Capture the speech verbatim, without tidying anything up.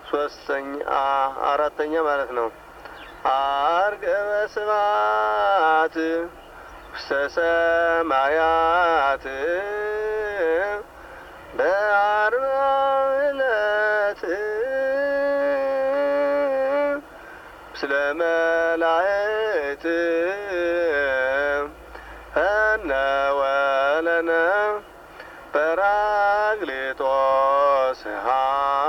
ሶስተኛ አራተኛ ማለት ነው። አርገበ ስብሐት ውስተ ሰማያት በአርባዕ ዕለት ምስለ መላእክት እነወለነ ጰራቅሊጦስ